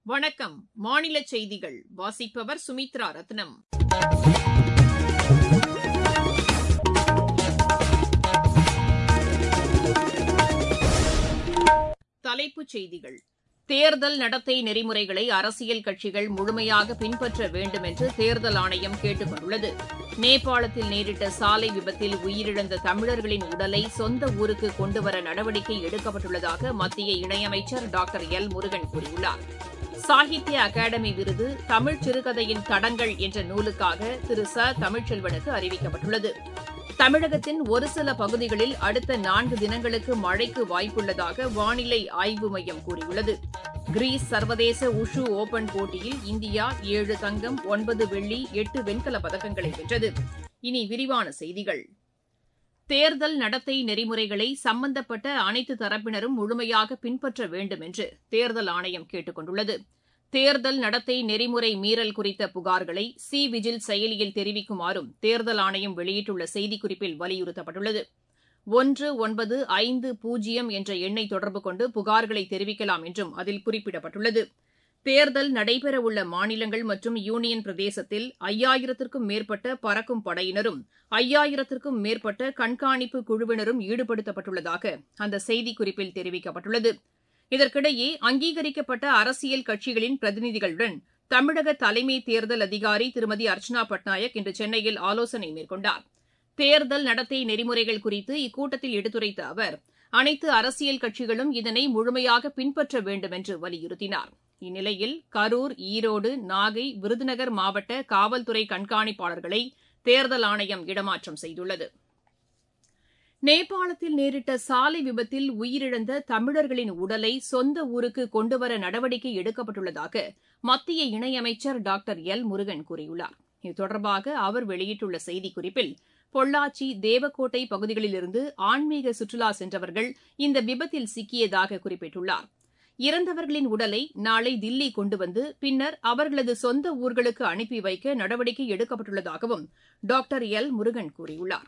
வணக்கம். மாநில செய்திகள் வாசிப்பவர் சுமித்ரா ரத்னம். தலைப்புச் செய்திகள். தேர்தல் நடத்தை நெறிமுறைகளை அரசியல் கட்சிகள் முழுமையாக பின்பற்ற வேண்டும் என்று தேர்தல் ஆணையம் கேட்டுக் கொண்டுள்ளது. நேபாளத்தில் நேரிட்ட சாலை விபத்தில் உயிரிழந்த தமிழர்களின் உடலை சொந்த ஊருக்கு கொண்டுவர நடவடிக்கை எடுக்கப்பட்டுள்ளதாக மத்திய இணையமைச்சர் டாக்டர் எல் முருகன் கூறியுள்ளார். சாகித்ய அகாடமி விருது தமிழ் சிறுகதையின் தடங்கள் என்ற நூலுக்காக திரு ச. தமிழ்ச்செல்வனுக்கு அறிவிக்கப்பட்டுள்ளது. தமிழகத்தின் ஒரு சில பகுதிகளில் அடுத்த 4 தினங்களுக்கு மழைக்கு வாய்ப்புள்ளதாக வானிலை ஆய்வு மையம் கூறியுள்ளது. கிரீஸ் சர்வதேச உஷு ஓபன் போட்டியில் இந்தியா 7 தங்கம், 9 வெள்ளி, 8 வெண்கலப் பதக்கங்களை வென்றது. இனி விரிவான செய்திகள். தேர்தல் நடத்தை நெறிமுறைகளை சம்பந்தப்பட்ட அனைத்து தரப்பினரும் முழுமையாக பின்பற்ற வேண்டும் என்று தேர்தல் ஆணையம் கேட்டுக் கொண்டுள்ளது. தேர்தல் நடத்தை நெறிமுறை மீறல் குறித்த புகார்களை விஜில் செயலியில் தெரிவிக்குமாறும் தேர்தல் ஆணையம் வெளியிட்டுள்ள செய்திக்குறிப்பில் வலியுறுத்தப்பட்டுள்ளது. 1950 என்ற எண்ணை தொடர்பு கொண்டு புகார்களை தெரிவிக்கலாம் என்றும் அதில் குறிப்பிடப்பட்டுள்ளது. தேர்தல் நடைபெறவுள்ள மாநிலங்கள் மற்றும் யூனியன் பிரதேசத்தில் 5000க்கும் மேற்பட்ட பறக்கும் படையினரும் 5000க்கும் மேற்பட்ட கண்காணிப்பு குழுவினரும் ஈடுபடுத்தப்பட்டுள்ளதாக அந்த செய்திக்குறிப்பில் தெரிவிக்கப்பட்டுள்ளது. இதற்கிடையே அங்கீகரிக்கப்பட்ட அரசியல் கட்சிகளின் பிரதிநிதிகளுடன் தமிழக தலைமை தேர்தல் அதிகாரி திருமதி அர்ச்சனா பட்நாயக் இன்று சென்னையில் ஆலோசனை மேற்கொண்டார். தேர்தல் நடத்தை நெறிமுறைகள் குறித்து இக்கூட்டத்தில் எடுத்துரைத்த அவர் அனைத்து அரசியல் கட்சிகளும் இதனை முழுமையாக பின்பற்ற வேண்டும் என்று வலியுறுத்தினார். இந்நிலையில் கரூர், ஈரோடு, நாகை, விருதுநகர் மாவட்ட காவல்துறை கண்காணிப்பாளர்களை தேர்தல் ஆணையம் இடமாற்றம் செய்துள்ளது. நேபாளத்தில் நேரிட்ட சாலை விபத்தில் உயிரிழந்த தமிழர்களின் உடலை சொந்த ஊருக்கு கொண்டுவர நடவடிக்கை எடுக்கப்பட்டுள்ளதாக மத்திய இணையமைச்சர் டாக்டர் எல் முருகன் கூறியுள்ளார். இது தொடர்பாக அவர் வெளியிட்டுள்ள செய்திக்குறிப்பில் பொள்ளாச்சி, தேவக்கோட்டை பகுதிகளிலிருந்து ஆன்மீக சுற்றுலா சென்றவர்கள் இந்த விபத்தில் சிக்கியதாக குறிப்பிட்டுள்ளார். இறந்தவர்களின் உடலை நாளை தில்லி கொண்டு வந்து பின்னர் அவர்களது சொந்த ஊர்களுக்கு அனுப்பி வைக்க நடவடிக்கை எடுக்கப்பட்டுள்ளதாகவும் டாக்டர் எல் முருகன் கூறியுள்ளார்.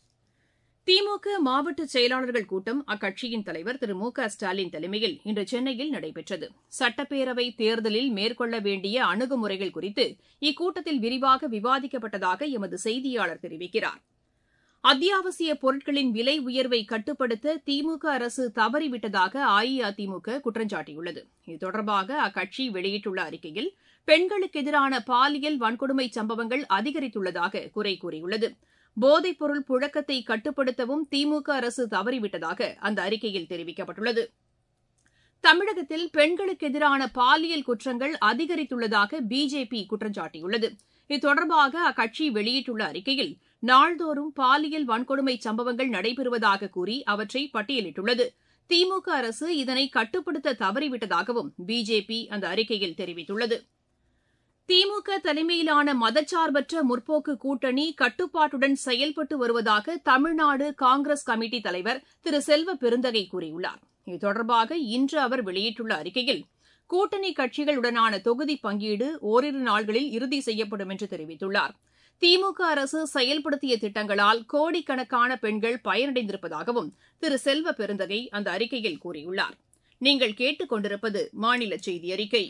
திமுக மாவட்ட செயலாளர்கள் கூட்டம் அக்கட்சியின் தலைவர் திரு மு க ஸ்டாலின் தலைமையில் இன்று சென்னையில் நடைபெற்றது. சட்டப்பேரவை தேர்தலில் மேற்கொள்ள வேண்டிய அணுகுமுறைகள் குறித்து இக்கூட்டத்தில் விரிவாக விவாதிக்கப்பட்டதாக எமது செய்தியாளர் தெரிவிக்கிறார். அத்தியாவசிய பொருட்களின் விலை உயர்வை கட்டுப்படுத்த திமுக அரசு தவறிவிட்டதாக அஇஅதிமுக குற்றம் சாட்டியுள்ளது. இது தொடர்பாக அக்கட்சி வெளியிட்டுள்ள அறிக்கையில் பெண்களுக்கு எதிரான பாலியல் வன்கொடுமை சம்பவங்கள் அதிகரித்துள்ளதாக குறை கூறியுள்ளது. போதைப்பொருள் புழக்கத்தை கட்டுப்படுத்தவும் திமுக அரசு தவறிவிட்டதாக அந்த அறிக்கையில் தெரிவிக்கப்பட்டுள்ளது. தமிழகத்தில் பெண்களுக்கு எதிரான பாலியல் குற்றங்கள் அதிகரித்துள்ளதாக பிஜேபி குற்றம் சாட்டியுள்ளது. இது தொடர்பாக அக்கட்சி வெளியிட்டுள்ள அறிக்கையில் நாள்தோறும் பாலியல் வன்கொடுமை சம்பவங்கள் நடைபெறுவதாக கூறி அவற்றை பட்டியலிட்டுள்ளது. திமுக அரசு இதனை கட்டுப்படுத்த தவறிவிட்டதாகவும் பிஜேபி அந்த அறிக்கையில் தெரிவித்துள்ளது. திமுக தலைமையிலான மதச்சார்பற்ற முற்போக்கு கூட்டணி கட்டுப்பாட்டுடன் செயல்பட்டு வருவதாக தமிழ்நாடு காங்கிரஸ் கமிட்டி தலைவர் திரு செல்வ பெருந்தகை கூறியுள்ளார். இது தொடர்பாக இன்று அவர் வெளியிட்டுள்ள அறிக்கையில் கூட்டணி கட்சிகளுடனான தொகுதி பங்கீடு ஓரிரு நாள்களில் இறுதி செய்யப்படும் என்று தெரிவித்துள்ளார். திமுக அரசு செயல்படுத்திய திட்டங்களால் கோடிக்கணக்கான பெண்கள் பயனடைந்திருப்பதாகவும் திரு செல்வ பெருந்தகை அந்த அறிக்கையில் கூறியுள்ளார். நீங்கள் கேட்டுக் கொண்டிருப்பது மாநில செய்தி அறிக்கை.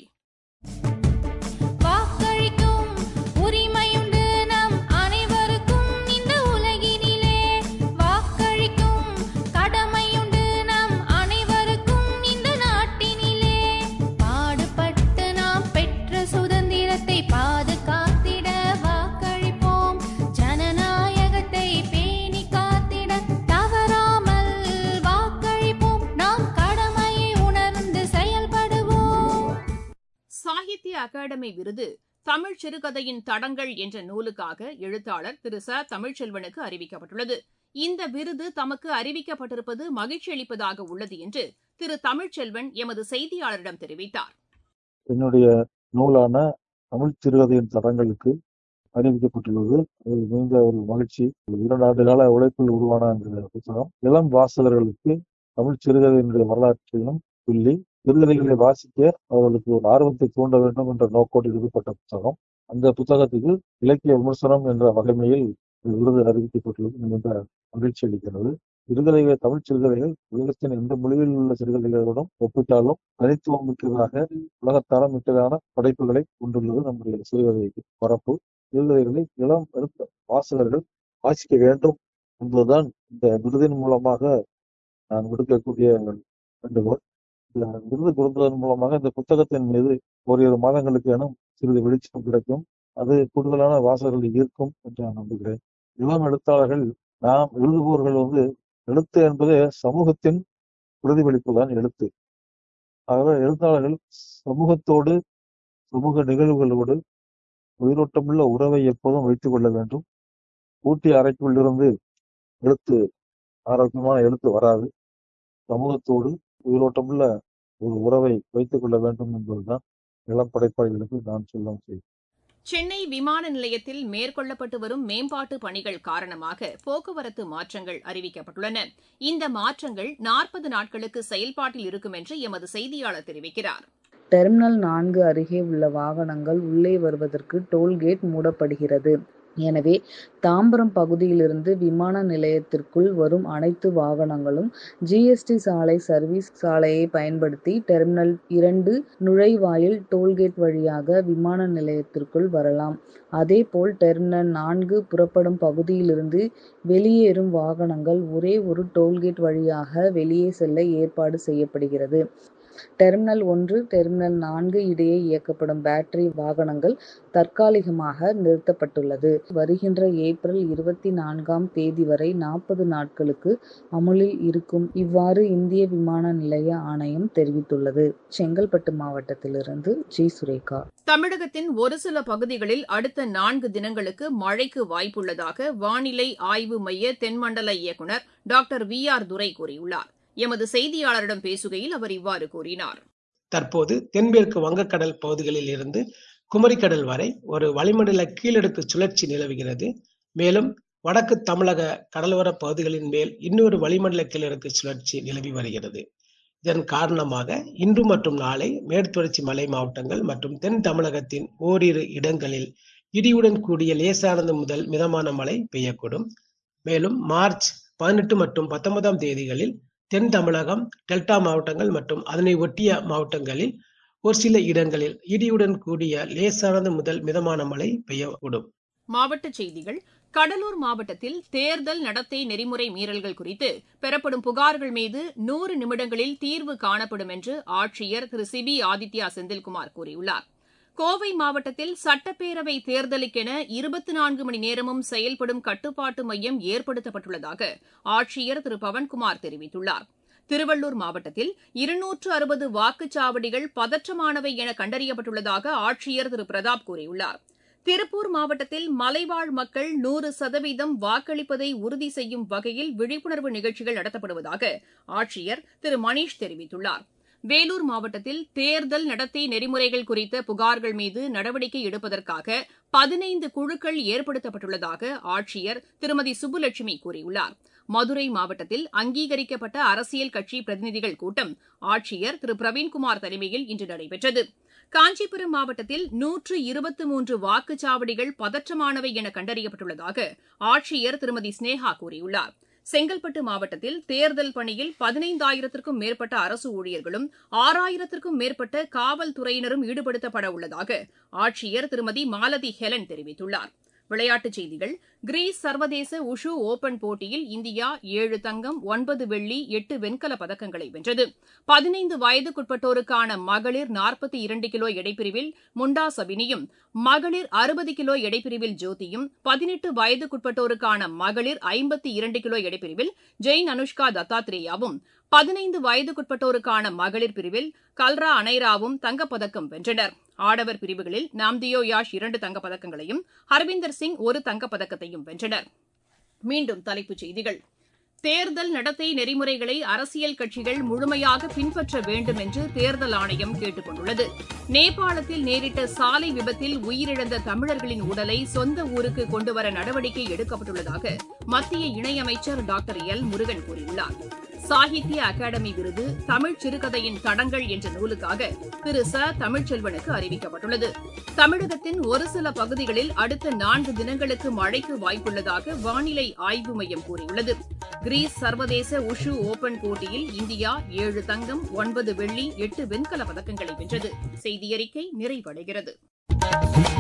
சாகித்ய அகாடமி விருது தமிழ் சிறுகதையின் தடங்கள் என்ற நூலுக்காக எழுத்தாளர் திரு ச. தமிழ்ச்செல்வனுக்கு அறிவிக்கப்பட்டுள்ளது. இந்த விருது தமக்கு அறிவிக்கப்பட்டிருப்பது மகிழ்ச்சி அளிப்பதாக உள்ளது என்று திரு தமிழ்ச்செல்வன் எமது செய்தியாளரிடம் தெரிவித்தார். என்னுடைய நூலான தமிழ் சிறுகதையின் தடங்களுக்கு அறிவிக்கப்பட்டுள்ளது. அது மிகுந்த ஒரு மகிழ்ச்சி. 2 ஆண்டு கால உழைப்பில் உருவான இந்த புத்தகம் இளம் வாசகர்களுக்கு தமிழ் சிறுகதையினுடைய வரலாற்றையும் சொல்லி சிறுகதைகளை வாசிக்க அவர்களுக்கு ஒரு ஆர்வத்தை தூண்ட வேண்டும் என்ற நோக்கோடு எழுதப்பட்ட புத்தகம். அந்த புத்தகத்துக்கு இலக்கிய விமர்சனம் என்ற வகைமையில் விருது அறிவிக்கப்பட்டுள்ளது மிகுந்த மகிழ்ச்சி அளிக்கிறது. தமிழ் சிறுகதைகள் உலகத்தின் எந்த மொழியில் உள்ள சிறுகதைகளுடன் ஒப்பிட்டாலும் தனித்துவம் மிக்கதாக உலகத்தரம் மிக்கதான படைப்புகளை கொண்டுள்ளது நம்முடைய சிறுகதை பரப்பு. சிறுகதைகளை இளம் வாசகர்கள் வாசிக்க வேண்டும் என்பதுதான் இந்த விருதின் மூலமாக நான் விடுக்கக்கூடிய வேண்டுகோள். இந்த விருது கொடுப்பதன் மூலமாக இந்த புத்தகத்தின் மீது ஓரிரு மாதங்களுக்கு என சிறிது வெளிச்சம் கிடைக்கும். அது கூடுதலான வாசகர்களை ஈர்க்கும் என்று நான் நம்புகிறேன். இளம் எழுத்தாளர்கள், நாம் எழுதுபவர்கள் எழுத்து என்பது சமூகத்தின் பிரதிபலிப்பு தான் எழுத்து. ஆகவே எழுத்தாளர்கள் சமூகத்தோடு, சமூக நிகழ்வுகளோடு உயிரோட்டமுள்ள உறவை எப்போதும் வைத்துக் கொள்ள வேண்டும். ஊட்டி அறைக்குள்ளிருந்து ஆரோக்கியமான எழுத்து வராது. சமூகத்தோடு உயிரோட்டமுள்ள ஒரு உறவை வைத்துக் கொள்ள வேண்டும் என்பதுதான் இளம் படைப்பாளிகளுக்கு நான் சொல்லும் செய்தி. சென்னை விமான நிலையத்தில் மேற்கொள்ளப்பட்டு வரும் மேம்பாட்டு பணிகள் காரணமாக போக்குவரத்து மாற்றங்கள் அறிவிக்கப்பட்டுள்ளன. இந்த மாற்றங்கள் 40 நாட்களுக்கு செயல்பாட்டில் இருக்கும் என்று எமது செய்தியாளர் தெரிவிக்கிறார். டெர்மினல் 4 அருகே உள்ள வாகனங்கள் உள்ளே வருவதற்கு டோல்கேட் மூடப்படுகிறது. எனவே தாம்பரம் பகுதியிலிருந்து விமான நிலையத்திற்குள் வரும் அனைத்து வாகனங்களும் ஜிஎஸ்டி சாலை சர்வீஸ் சாலையை பயன்படுத்தி டெர்மினல் 2 நுழைவாயில் டோல்கேட் வழியாக விமான நிலையத்திற்குள் வரலாம். அதேபோல் டெர்மினல் 4 புறப்படும் பகுதியிலிருந்து வெளியேறும் வாகனங்கள் ஒரே ஒரு டோல்கேட் வழியாக வெளியே செல்ல ஏற்பாடு செய்யப்படுகிறது. டெர்மினல் 1, டெர்மினல் 4 இடையே இயக்கப்படும் பேட்டரி வாகனங்கள் தற்காலிகமாக நிறுத்தப்பட்டுள்ளது. வருகின்ற ஏப்ரல் 24ஆம் தேதி வரை 40 நாட்களுக்கு அமுலில் இருக்கும். இவ்வாறு இந்திய விமான நிலைய ஆணையம் தெரிவித்துள்ளது. செங்கல்பட்டு மாவட்டத்திலிருந்து ஜி. சுரேகா. தமிழகத்தின் ஒரு சில பகுதிகளில் அடுத்த 4 தினங்களுக்கு மழைக்கு வாய்ப்புள்ளதாக வானிலை ஆய்வு மைய தென்மண்டல இயக்குநர் டாக்டர் VR துரை கூறியுள்ளார். எமது செய்தியாளரிடம் பேசுகையில் அவர் இவ்வாறு கூறினார். தற்போது தென்மேற்கு வங்கக்கடல் பகுதிகளில் இருந்து குமரிக்கடல் வரை ஒரு வளிமண்டல கீழடுக்கு சுழற்சி நிலவுகிறது. மேலும் வடக்கு தமிழக கடலோர பகுதிகளின் மேல் இன்னொரு வளிமண்டல கீழடுக்கு சுழற்சி நிலவி வருகிறது. இதன் காரணமாக இன்று மற்றும் நாளை மேற்குத்தொடர்ச்சி மலை மாவட்டங்கள் மற்றும் தென் தமிழகத்தின் ஓரிரு இடங்களில் இடியுடன் கூடிய லேசானது முதல் மிதமான மழை பெய்யக்கூடும். மேலும் மார்ச் 18 மற்றும் 19ஆம் தேதிகளில் தென் தமிழகம், டெல்டா மாவட்டங்கள் மற்றும் அதனை ஒட்டிய மாவட்டங்களில் ஒரு சில இடங்களில் இடியுடன் கூடிய லேசானது முதல் மிதமான மழை பெய்யக்கூடும். மாவட்டச் செய்திகள். கடலூர் மாவட்டத்தில் தேர்தல் நடத்தை நெறிமுறை மீறல்கள் குறித்து பெறப்படும் புகார்கள் மீது 100 நிமிடங்களில் தீர்வு காணப்படும் என்று ஆட்சியர் திரு சிபி ஆதித்யா செந்தில்குமார் கூறியுள்ளார். கோவை மாவட்டத்தில் சட்டப்பேரவை தேர்தலுக்கென 24 மணி நேரமும் செயல்படும் கட்டுப்பாட்டு மையம் ஏற்படுத்தப்பட்டுள்ளதாக ஆட்சியர் திரு பவன்குமார் தெரிவித்துள்ளார். திருவள்ளூர் மாவட்டத்தில் 260 வாக்குச்சாவடிகள் பதற்றமானவை என கண்டறியப்பட்டுள்ளதாக ஆட்சியர் திரு பிரதாப் கூறியுள்ளார். திருப்பூர் மாவட்டத்தில் மலைவாழ் மக்கள் 100% வாக்களிப்பதை உறுதி செய்யும் வகையில் விழிப்புணர்வு நிகழ்ச்சிகள் நடத்தப்படுவதாக ஆட்சியர் திரு மணீஷ் தெரிவித்துள்ளார். வேலூர் மாவட்டத்தில் தேர்தல் நடத்தை நெறிமுறைகள் குறித்த புகார்கள் மீது நடவடிக்கை எடுப்பதற்காக 15 குழுக்கள் ஏற்படுத்தப்பட்டுள்ளதாக ஆட்சியர் திருமதி சுப்புலட்சுமி கூறியுள்ளார். மதுரை மாவட்டத்தில் அங்கீகரிக்கப்பட்ட அரசியல் கட்சி பிரதிநிதிகள் கூட்டம் ஆட்சியர் திரு பிரவீன்குமார் தலைமையில் இன்று நடைபெற்றது. காஞ்சிபுரம் மாவட்டத்தில் 123 வாக்குச்சாவடிகள் பதற்றமானவை என கண்டறியப்பட்டுள்ளதாக ஆட்சியர் திருமதி ஸ்னேகா கூறியுள்ளார். செங்கல்பட்டு மாவட்டத்தில் தேர்தல் பணியில் 15,000க்கும் மேற்பட்ட அரசு ஊழியர்களும் 6,000க்கும் மேற்பட்ட காவல்துறையினரும் ஈடுபடுத்தப்பட உள்ளதாக ஆட்சியர் திருமதி மாலதி ஹெலன் தெரிவித்துள்ளார். விளையாட்டுச் செய்திகள். கிரீஸ் சர்வதேச உஷு ஓபன் போட்டியில் இந்தியா 7 தங்கம், 9 வெள்ளி, 8 வெண்கலப் பதக்கங்களை வென்றது. 15 வயதுக்குட்பட்டோருக்கான மகளிர் 42 கிலோ எடைப்பிரிவில் முண்டா சபினியும், மகளிர் 60 கிலோ எடைப்பிரிவில் ஜோதியும், 18 வயதுக்குட்பட்டோருக்கான மகளிர் 52 கிலோ எடைப்பிரிவில் ஜெயின் அனுஷ்கா தத்தாத்ரேயாவும், 15 வயதுக்குட்பட்டோருக்கான மகளிர் பிரிவில் கல்ரா அனைராவும் தங்கப்பதக்கம் வென்றனர். ஆடவர் பிரிவுகளில் நாம்தியோ யாஷ் 2 தங்கப்பதக்கங்களையும், ஹர்விந்தர் சிங் 1 தங்கப்பதக்கத்தையும் வென்றனர். மீண்டும் தலைப்புச் செய்திகள். தேர்தல் நடத்தை நெறிமுறைகளை அரசியல் கட்சிகள் முழுமையாக பின்பற்ற வேண்டும் என்று தேர்தல் ஆணையம் கேட்டுக் கொண்டுள்ளது. நேபாளத்தில் நேரிட்ட சாலை விபத்தில் உயிரிழந்த தமிழர்களின் உடலை சொந்த ஊருக்கு கொண்டுவர நடவடிக்கை எடுக்கப்பட்டுள்ளதாக மத்திய இணையமைச்சர் டாக்டர் எல் முருகன் கூறியுள்ளார். சாகித்ய அகாடமி விருது தமிழ் சிறுகதையின் தடங்கள் என்ற நூலுக்காக திரு ச தமிழ்ச்செல்வனுக்கு அறிவிக்கப்பட்டுள்ளது. தமிழகத்தின் ஒரு சில பகுதிகளில் அடுத்த 4 தினங்களுக்கு மழைக்கு வாய்ப்புள்ளதாக வானிலை ஆய்வு மையம் கூறியுள்ளது. கிரீஸ் சர்வதேச உஷு ஓபன் போட்டியில் இந்தியா 7 தங்கம் 9 வெள்ளி 8 வெண்கல பதக்கங்களை வென்றது. செய்தியறிக்கை நிறைவடைகிறது.